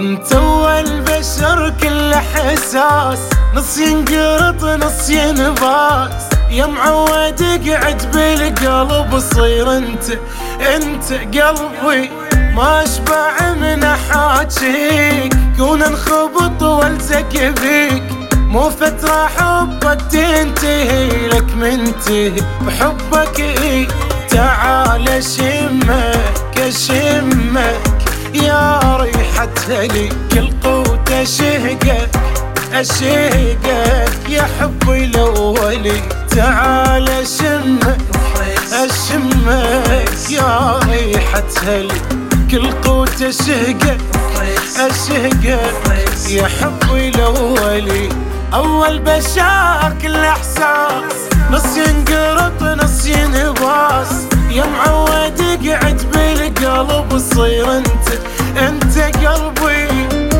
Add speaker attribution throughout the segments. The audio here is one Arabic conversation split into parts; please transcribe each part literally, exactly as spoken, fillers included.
Speaker 1: انت اول بشر كل احساس، نص ينقرط نص ينباس، يا معود اقعد بالقلب صير انت انت قلبي. ما اشبع من احاجيك، كون انخبط والزق فيك، مو فترة حبك تنتهي لك منتهي بحبك إيه. تعال اشمك اشمك يا ريحة هلي، كل قوت اشهقك اشهقك يا حبي الاولي. تعال اشمك اشمك يا ريحة هلي، كل قوت اشهقك اشهقك يا حبي الاولي. اول بشار كل احساس، نص ينقرط نص ينباس، يا معود اقعد بالقلب صير انت انت قلبي.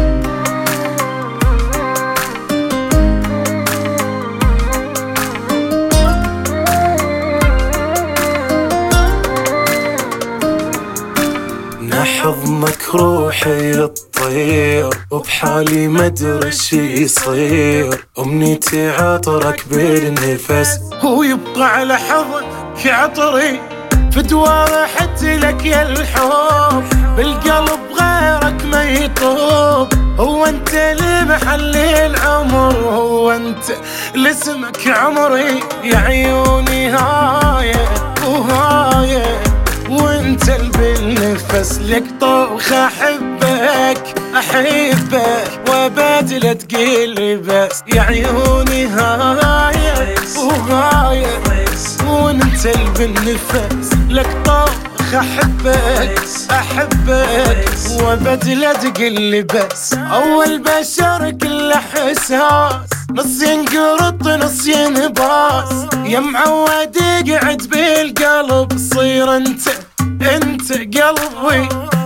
Speaker 1: نحضنك روحي الطير، وبحالي مدري شي يصير، أمنيتي عطرك بالنفس، هو يبقى على حضنك عطري، فدوى رحت لك يا الحب، بالقلب غيرك ما يطوب. هو انت لمحل العمر، هو انت لاسمك عمري، يا عيوني هايه وهايه، وانت اللي بالنفس لك طوخ. احبك احبك وبدل تقيل بس، يا عيوني هايه وهايه، وانت اللي بالنفس لك طوخ. احبك احبك وبدل تقيل بس. اول بشر كل احساس، نص ينقرط نص ينباس، يا معود اقعد بالقلب صير انت انت قلبي.